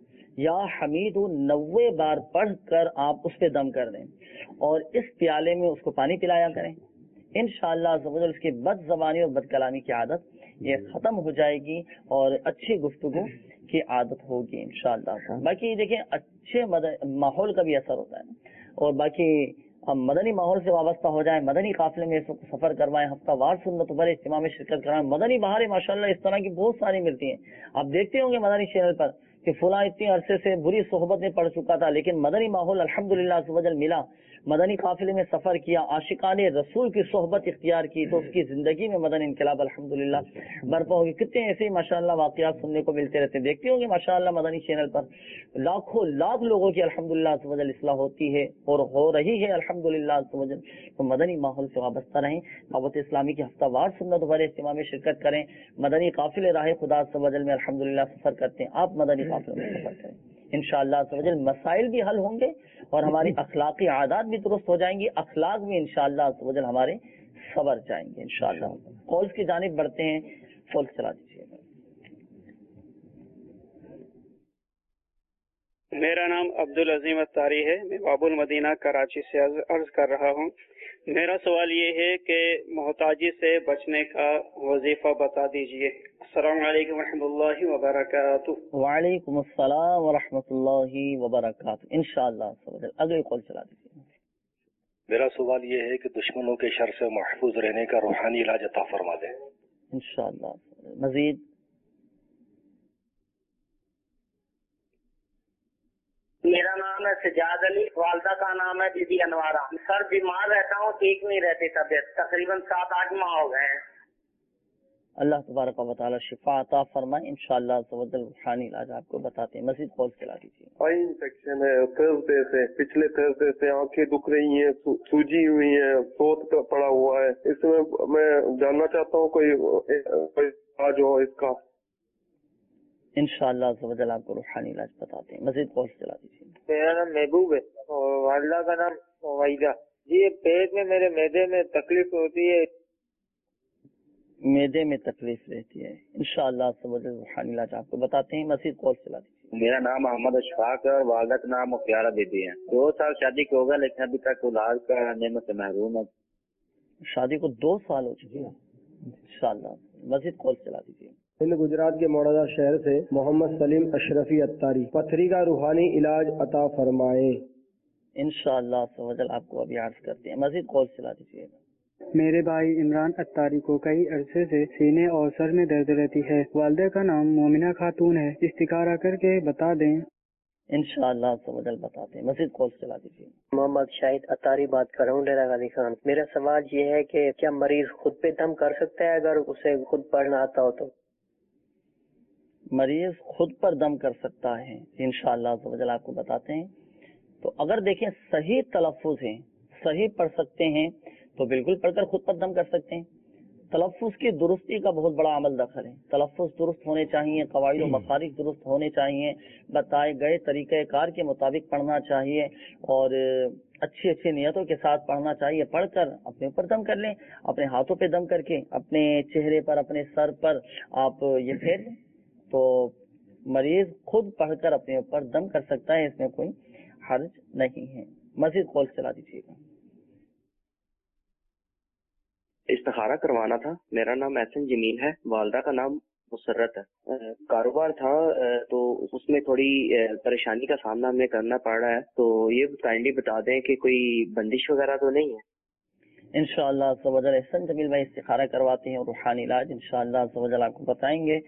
90 بار پڑھ کر آپ اس پہ دم کر دیں اور اس پیالے میں اس کو پانی پلایا کریں، انشاءاللہ عز و جل اس کی بد زبانی اور بد کلامی کی عادت یہ ختم ہو جائے گی اور اچھی گفتگو کی عادت ہوگی انشاءاللہ۔ باقی دیکھیں اچھے ماحول کا بھی اثر ہوتا ہے، اور باقی ہم مدنی ماحول سے وابستہ ہو جائیں، مدنی قافلے میں سفر کروائیں، ہفتہ وار سنت بھر اجتماع میں شرکت کروائیں، مدنی بہاریں ماشاءاللہ اس طرح کی بہت ساری ملتی ہیں۔ آپ دیکھتے ہوں گے مدنی چینل پر کہ فلاں اتنی عرصے سے بری صحبت میں پڑ چکا تھا لیکن مدنی ماحول الحمدللہ عز و جل ملا، مدنی قافلے میں سفر کیا، عاشقان رسول کی صحبت اختیار کی تو اس کی زندگی میں مدنی انقلاب الحمدللہ برپا ہوگی۔ کتنے ایسے ماشاءاللہ واقعات سننے کو ملتے رہتے ہیں، دیکھتے ہوں گے ماشاءاللہ مدنی چینل پر لاکھوں لاکھ لوگوں کی الحمدللہ عز و جل اصلاح ہوتی ہے اور ہو رہی ہے الحمدللہ عز و جل۔ تو مدنی ماحول سے وابستہ رہیں، دعوت اسلامی کی ہفتہ وار سنت بھر اجتماع میں شرکت کریں، مدنی قافلے راہ خدا عز و جل میں الحمدللہ سفر کرتے ہیں، آپ مدنی قافلے میں سفر کریں، انشاءاللہ عز و جل مسائل بھی حل ہوں گے اور ہماری اخلاقی عادات بھی درست ہو جائیں گی، اخلاق بھی انشاءاللہ عز و جل ہمارے صبر جائیں گے انشاءاللہ۔ کالز کی جانب بڑھتے ہیں، کالز چلا دیجیے۔ میرا نام عبدالعظیم اتاری ہے، میں باب المدینہ کراچی سے عرض کر رہا ہوں۔ میرا سوال یہ ہے کہ محتاجی سے بچنے کا وظیفہ بتا دیجیے۔ السلام علیکم ورحمۃ اللہ وبرکاتہ۔ وعلیکم السلام ورحمۃ اللہ وبرکاتہ، انشاءاللہ اگلی کال چلا دیجیے۔ میرا سوال یہ ہے کہ دشمنوں کے شر سے محفوظ رہنے کا روحانی علاج عطا فرما دیں انشاءاللہ. مزید میرا نام ہے سجاد علی، والدہ کا نام ہے بی بی انوارہ. سر بیمار رہتا ہوں، ٹھیک نہیں رہتی طبیعت، تقریباً 7-8 ماہ ہو گئے ہیں. اللہ تبارک و تعالی شفا عطا فرمائے انشاءاللہ. روحانی علاج آپ کو بتاتے ہیں. مزید کال چلا دیجیے. آئی انفیکشن ہے تھرسڈے سے، پچھلے تھرسڈے سے آنکھیں دکھ رہی ہیں، سوجی ہوئی ہیں، سوت پڑا ہوا ہے. اس میں جاننا چاہتا ہوں کوئی علاج ہو اس کا. انشاءاللہ آپ کو روحانی علاج بتاتے ہیں. مزید کال چلا دیجیے. میرا نام محبوب ہے اور والدہ کا نام وحیدہ. جی پیٹ میں میرے معدے میں تکلیف ہوتی ہے. معدے میں تکلیف رہتی ہے. انشاءاللہ روحانی علاج آپ کو بتاتے ہیں. مزید کال چلا دیجیے. میرا نام محمد اشفاق ہے اور والدہ کا نام مختارہ بیبی ہے. 2 سال شادی کے ہو گئے لیکن ابھی تک اولاد کا نعمت سے محروم ہے. شادی کو 2 سال ہو چکے ہیں. انشاءاللہ مزید کال چلا دیجیے. گجرات کے موڑا شہر سے محمد سلیم اشرفی اتاری. پتھری کا روحانی علاج عطا فرمائے. انشاءاللہ آپ کو ابھی عرض کرتے ہیں. مزید کال چلا دیجیے. میرے بھائی عمران اتاری کو کئی عرصے سے سینے اور سر میں درد رہتی ہے. والدہ کا نام مومنہ خاتون ہے. استخارہ کر کے بتا دیں. انشاءاللہ بتاتے ہیں. مزید کال چلا دیجیے. محمد شاہد اتاری بات کر رہا ہوں ڈیرہ غازی خان. میرا سوال یہ ہے کہ کیا مریض خود پہ دم کر سکتا ہے اگر اسے خود پڑھنا آتا ہو تو؟ مریض خود پر دم کر سکتا ہے انشاءاللہ آپ کو بتاتے ہیں. تو اگر دیکھیں صحیح تلفظ ہیں، صحیح پڑھ سکتے ہیں تو بالکل پڑھ کر خود پر دم کر سکتے ہیں. تلفظ کی درستی کا بہت بڑا عمل دخل ہے. تلفظ درست ہونے چاہیے، قواعد و مخارج درست ہونے چاہیے، بتائے گئے طریقہ کار کے مطابق پڑھنا چاہیے اور اچھی اچھی نیتوں کے ساتھ پڑھنا چاہیے. پڑھ کر اپنے اوپر دم کر لیں، اپنے ہاتھوں پہ دم کر کے اپنے چہرے پر، اپنے سر پر آپ یہ پھیر لیں تو مریض خود پڑھ کر اپنے اوپر دم کر سکتا ہے. اس میں کوئی حرج نہیں ہے. مزید کال چلا دیجیے گا. استخارہ کروانا تھا. میرا نام احسن جمیل ہے، والدہ کا نام مسرت ہے. کاروبار تھا تو اس میں تھوڑی پریشانی کا سامنا ہمیں کرنا پڑ رہا ہے. تو یہ کائنڈلی بتا دیں کہ کوئی بندش وغیرہ تو نہیں ہے. انشاءاللہ احسن جمیل بھائی استخارہ کرواتے ہیں اور روحانی علاج انشاءاللہ آپ کو بتائیں گے.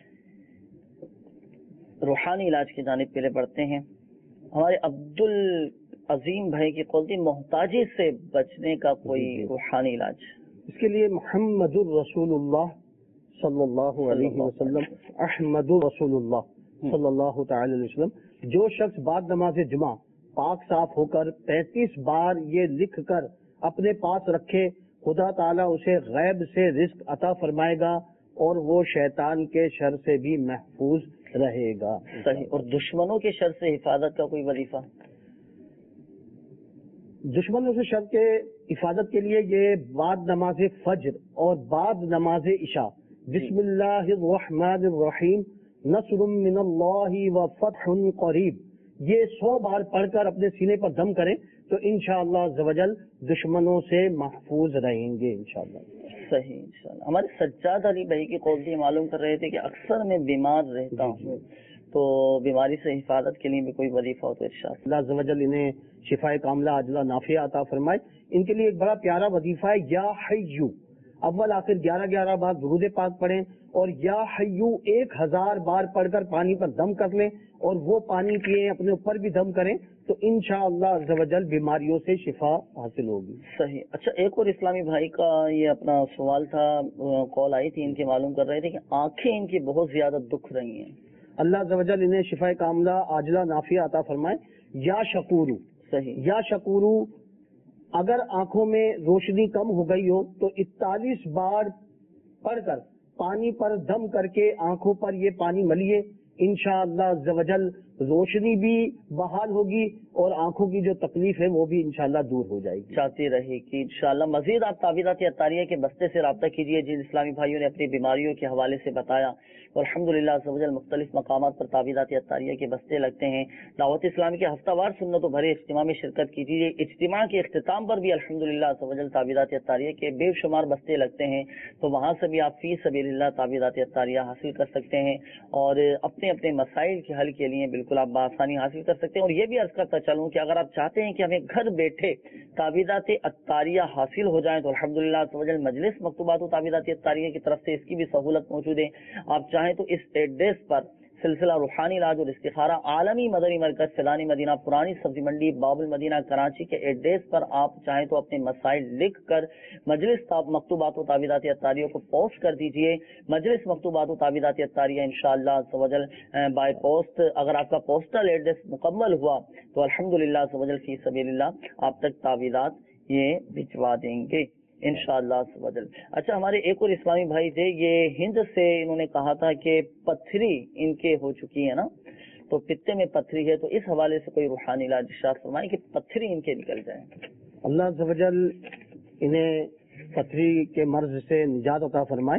روحانی علاج کی جانب پہلے بڑھتے ہیں. ہمارے عبد العظیم بھائی کی قلتی محتاجی سے بچنے کا کوئی روحانی علاج. اس کے لیے محمد الرسول اللہ صلی اللہ علیہ وسلم، احمد الرسول اللہ صلی اللہ تعالی علیہ وسلم، جو شخص بعد نماز جمعہ پاک صاف ہو کر 35 بار یہ لکھ کر اپنے پاس رکھے، خدا تعالیٰ اسے غیب سے رزق عطا فرمائے گا اور وہ شیطان کے شر سے بھی محفوظ رہے گا. صحیح. اور دشمنوں کے شر سے حفاظت کا کوئی وظیفہ؟ دشمنوں سے شر کے حفاظت کے لیے یہ بعد نماز فجر اور بعد نماز عشاء بسم اللہ الرحمن الرحیم نصر من اللہ وفتح قریب یہ 100 بار پڑھ کر اپنے سینے پر دم کریں تو انشاءاللہ عزوجل دشمنوں سے محفوظ رہیں گے انشاءاللہ. صحیح. انشاءاللہ ہمارے سجاد علی بھائی کی قول معلوم کر رہے تھے کہ اکثر میں بیمار رہتا ہوں تو بیماری سے حفاظت کے لیے بھی کوئی وظیفہ ہو تو ارشاد. اللہ عزوجل انہیں شفاء کاملہ عاجلہ نافعہ عطا فرمائے. ان کے لیے ایک بڑا پیارا وظیفہ ہے یا حیو. اول آخر 11 بار درود پاک پڑھیں اور یا حیو 1000 بار پڑھ کر پانی پر دم کر لیں اور وہ پانی پیئیں، اپنے اوپر بھی دم کریں تو انشاءاللہ عزوجل بیماریوں سے شفا حاصل ہوگی. صحیح. اچھا ایک اور اسلامی بھائی کا یہ اپنا سوال تھا، کال آئی تھی، ان کے معلوم کر رہے تھے کہ آنکھیں ان کی بہت زیادہ دکھ رہی ہیں. اللہ عزوجل انہیں شفاء کاملہ عاجلہ نافعہ عطا فرمائے. یا شکورو. صحیح. یا شکورو اگر آنکھوں میں روشنی کم ہو گئی ہو تو 41 بار پڑھ کر پانی پر دم کر کے آنکھوں پر یہ پانی ملیے، انشاءاللہ عزوجل روشنی بھی بحال ہوگی اور آنکھوں کی جو تکلیف ہے وہ بھی انشاءاللہ دور ہو جائے گی، چاہتی رہے گی انشاءاللہ. مزید آپ تعویذات عطاریہ کے بستے سے رابطہ کیجیے جن اسلامی بھائیوں نے اپنی بیماریوں کے حوالے سے بتایا. الحمدللہ عزوجل مختلف مقامات پر تعویذات عطاریہ کے بستے لگتے ہیں. دعوت اسلامی کے ہفتہ وار سنت و بھرے اجتماع میں شرکت کیجیے. اجتماع کے اختتام پر بھی الحمدللہ عزوجل تعویذات عطاریہ کے بے شمار بستے لگتے ہیں تو وہاں سے بھی آپ فی سبیل اللہ تعویذات عطاریہ حاصل کر سکتے ہیں اور اپنے مسائل کے حل کے لیے بالکل بالکل آپ بآسانی حاصل کر سکتے ہیں. اور یہ بھی عرض کرتا چلوں کہ اگر آپ چاہتے ہیں کہ ہمیں گھر بیٹھے تعویذات عطاریہ حاصل ہو جائیں تو الحمدللہ عز و جل مجلس مکتوبات و تعویذات عطاریہ کی طرف سے اس کی بھی سہولت موجود ہے. آپ چاہیں تو اس ایڈریس پر سلسلہ روحانی علاج اور استخارہ عالمی مدنی مرکز فیضانی مدینہ پرانی سبزی منڈی باب المدینہ کراچی کے ایڈریس پر آپ چاہیں تو اپنے مسائل لکھ کر مجلس مکتوبات و تعویذات عطاریہ کو پوسٹ کر دیجئے. مجلس مکتوبات و تعویذات عطاریہ انشاءاللہ عز و جل بائی پوسٹ اگر آپ کا پوسٹل ایڈریس مکمل ہوا تو الحمدللہ عز و جل فی سبیل اللہ آپ تک تعویذات یہ بھجوا دیں گے انشاءاللہ عز و جل. اچھا ہمارے ایک اور اسلامی بھائی تھے, یہ ہند سے, انہوں نے کہا تھا کہ پتھری ان کے ہو چکی ہے نا, تو پتے میں پتھری ہے, تو اس حوالے سے کوئی روحانی علاج ارشاد فرمائیں کہ پتھری ان کے نکل جائے. اللہ عز و جل انہیں پتھری کے مرض سے نجات عطا فرمائے.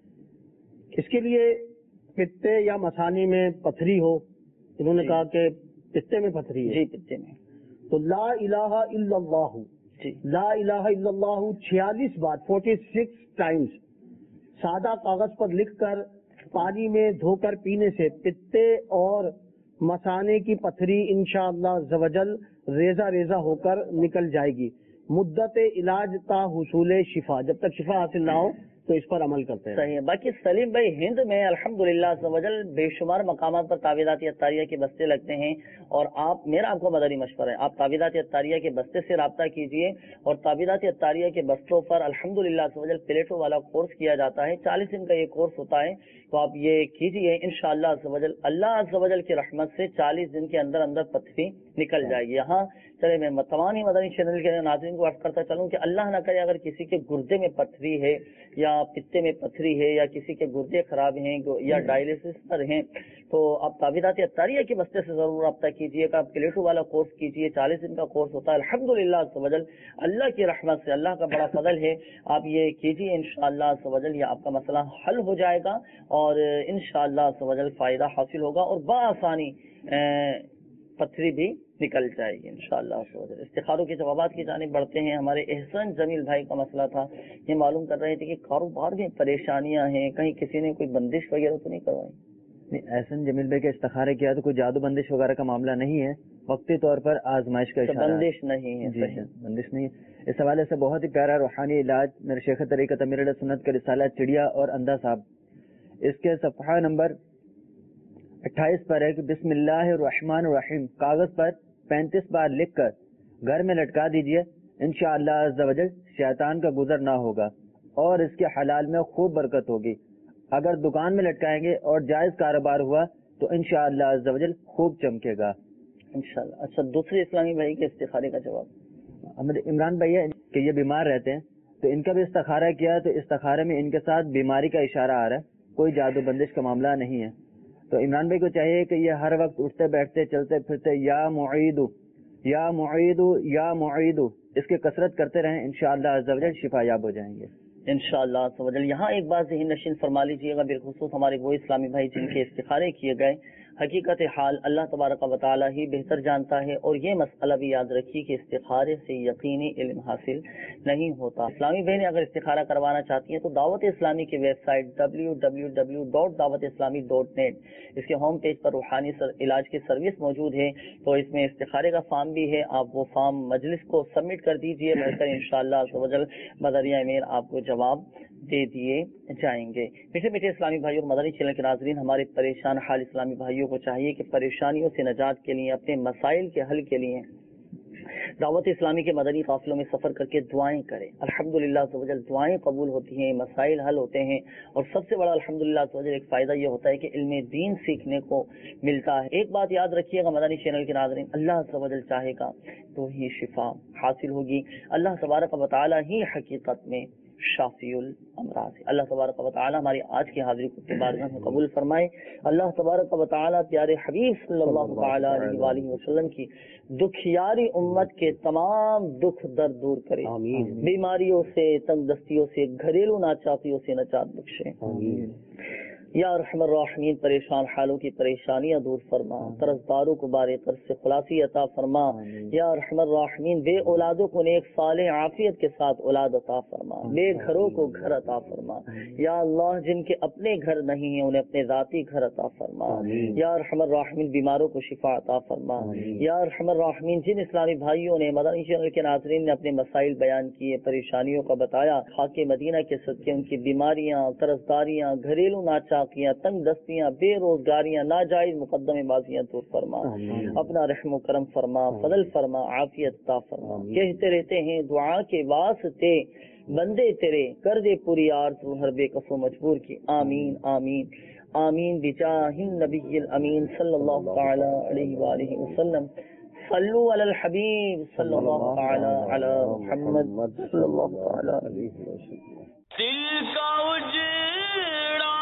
اس کے لیے پتے یا مثانی میں پتھری ہو, انہوں نے کہا کہ پتے میں پتھری ہے. جی پتے میں. تو لا الہ الا اللہ, لا الہ الا اللہ 46 بار 46 ٹائمز سادہ کاغذ پر لکھ کر پانی میں دھو کر پینے سے پتے اور مثانے کی پتھری انشاءاللہ عز و جل ریزہ ریزہ ہو کر نکل جائے گی. مدت علاج تا حصول شفا, جب تک شفا حاصل نہ ہو تو اس پر عمل کرتے ہیں. صحیح ہے. باقی سلیم بھائی ہند میں الحمدللہ عز و جل بے شمار مقامات پر تعویذات عطاریہ کے بستے لگتے ہیں, اور میرا آپ کو مدنی مشورہ ہے, آپ تعویذات عطاریہ کے بستے سے رابطہ کیجئے, اور تعویذات عطاریہ کے بستوں پر الحمدللہ عز و جل پلیٹوں والا کورس کیا جاتا ہے, 40 دن کا یہ کورس ہوتا ہے, تو آپ یہ کیجئے انشاءاللہ عز و جل. اللہ عز و جل کی رحمت سے 40 دن کے اندر اندر پتھری نکل جائے گی. یہاں چلے میں تمام ہی مدنی چینل کے ناظرین کو عرض کرتا چلوں کہ اللہ نہ کرے اگر کسی کے گردے میں پتھری ہے یا پتے میں پتھری ہے یا کسی کے گردے خراب ہیں یا ڈائلیسس پر ہیں, تو آپ تعویذات عطاریہ کے بستے سے ضرور رابطہ کیجیے گا. پلیٹو والا کورس کیجیے, 40 دن کا کورس ہوتا ہے. الحمدللہ عز و جل اللہ کی رحمت سے, اللہ کا بڑا فضل ہے, آپ یہ کیجیے انشاءاللہ عز و جل, یہ آپ کا مسئلہ حل ہو جائے گا اور انشاءاللہ عز و جل فائدہ حاصل ہوگا اور بآسانی پتھری بھی نکل جائے گی انشاءاللہ عز و جل. استخاروں کے جوابات کی جانب بڑھتے ہیں. ہمارے احسان جمیل بھائی کا مسئلہ تھا, یہ معلوم کر رہے تھے کہ کاروبار میں پریشانیاں ہیں, کہیں کسی نے کوئی بندش وغیرہ تو نہیں کروائی؟ نہیں, احسان جمیل بھائی کا استخارہ کیا تو کوئی جادو بندش وغیرہ کا معاملہ نہیں ہے, وقتی طور پر آزمائش کا اشارہ. بندش نہیں ہے. جی بندش نہیں ہے. اس حوالے سے بہت ہی پیارا روحانی علاج میرے شیخ طریقت امیر علیہ سنت کا رسالہ چڑیا اور اندھا صاحب, اس کے صفحہ نمبر 28 پر ہے کہ بسم اللہ الرحمن الرحیم کاغذ پر 35 بار لکھ کر گھر میں لٹکا دیجئے, انشاءاللہ عز و جل شیطان کا گزر نہ ہوگا اور اس کے حلال میں خوب برکت ہوگی. اگر دکان میں لٹکائیں گے اور جائز کاروبار ہوا تو انشاءاللہ عز و جل خوب چمکے گا انشاءاللہ. اچھا دوسرے اسلامی بھائی کے استخارے کا جواب. عمران بھائی ہے کہ یہ بیمار رہتے ہیں, تو ان کا بھی استخارہ کیا تو استخارے میں ان کے ساتھ بیماری کا اشارہ آ رہا ہے, کوئی جادو بندش کا معاملہ نہیں ہے. تو عمران بھائی کو چاہیے کہ یہ ہر وقت اٹھتے بیٹھتے چلتے پھرتے یا معیدو یا معیدو یا معیدو اس کی کثرت کرتے رہیں, انشاءاللہ عز و جل شفا یاب ہو جائیں گے انشاءاللہ عز و جل. یہاں ایک بات ذہن نشین فرما لیجیے گا, بالخصوص ہمارے وہ اسلامی بھائی جن کے استخارے کیے گئے, حقیقت حال اللہ تبارک و تعالی ہی بہتر جانتا ہے, اور یہ مسئلہ بھی یاد رکھیے کہ استخارے سے یقینی علم حاصل نہیں ہوتا. اسلامی بہنیں اگر استخارہ کروانا چاہتی ہیں تو دعوت اسلامی کی ویب سائٹ www.dawatislami.net اس کے ہوم پیج پر روحانی علاج کی سروس موجود ہے, تو اس میں استخارے کا فارم بھی ہے, آپ وہ فارم مجلس کو سبمٹ کر دیجئے, بڑھ کر انشاءاللہ عز و جل بذریعہ ایمیل آپ کو جواب دے دیے جائیں گے. میٹھے میٹھے اسلامی بھائیوں اور مدنی چینل کے ناظرین, ہمارے پریشان حال اسلامی بھائیوں کو چاہیے کہ پریشانیوں سے نجات کے لیے, اپنے مسائل کے حل کے لیے دعوت اسلامی کے مدنی قافلوں میں سفر کر کے دعائیں کریں. الحمدللہ عز و جل دعائیں قبول ہوتی ہیں, مسائل حل ہوتے ہیں, اور سب سے بڑا الحمدللہ عز و جل ایک فائدہ یہ ہوتا ہے کہ علم دین سیکھنے کو ملتا ہے. ایک بات یاد رکھیے گا مدنی چینل کے ناظرین, اللہ عز و جل چاہے گا تو ہی شفا حاصل ہوگی. اللہ تبارک و تعالی ہی حقیقت میں شافی الامراض. اللہ تبارک و تعالی ہماری آج کی حاضری کو بارگاہ میں قبول فرمائے. اللہ تبارک و تعالی پیارے حبیب صلی اللہ تعالی علیہ وآلہ وسلم کی دکھیاری امت کے تمام دکھ درد دور کرے, بیماریوں سے, تنگ دستیوں سے, گھریلو ناچاکیوں سے نجات بخشے. یا ارحم الراحمین پریشان حالوں کی پریشانیاں دور فرما، قرضداروں کو بار قرض سے خلاصی عطا فرما، یا ارحم الراحمین بے اولادوں کو نیک صالح عافیت کے ساتھ اولاد عطا فرما، بے گھروں کو گھر عطا فرما، یا اللہ جن کے اپنے گھر نہیں ہیں انہیں اپنے ذاتی گھر عطا فرما، یا ارحم الراحمین بیماروں کو شفا عطا فرما، یا ارحم الراحمین جن اسلامی بھائیوں نے مدنی چینل کے ناظرین نے اپنے مسائل بیان کیے، پریشانیوں کا بتایا، خاک مدینہ کے صدقے ان کی بیماریاں، قرضداریاں، گھریلو ناچاکیاں، تنگ دستیاں، بے روزگاریاں، ناجائز مقدمے بازیاں دور فرما، اپنا رحم و کرم فرما، فضل فرما، عافیت عطا فرما۔ کہتے رہتے ہیں دعا کے واسطے بندے تیرے کر دے پوری آرزو ہر بے کس و مجبور کی، آمین آمین آمین بجاہ النبی الامین صلی اللہ تعالی علیہ وآلہ وسلم۔ صلو علی الحبیب صلی اللہ تعالی علی محمد صلی اللہ تعالی علیہ وسلم۔ دل کا اجڑا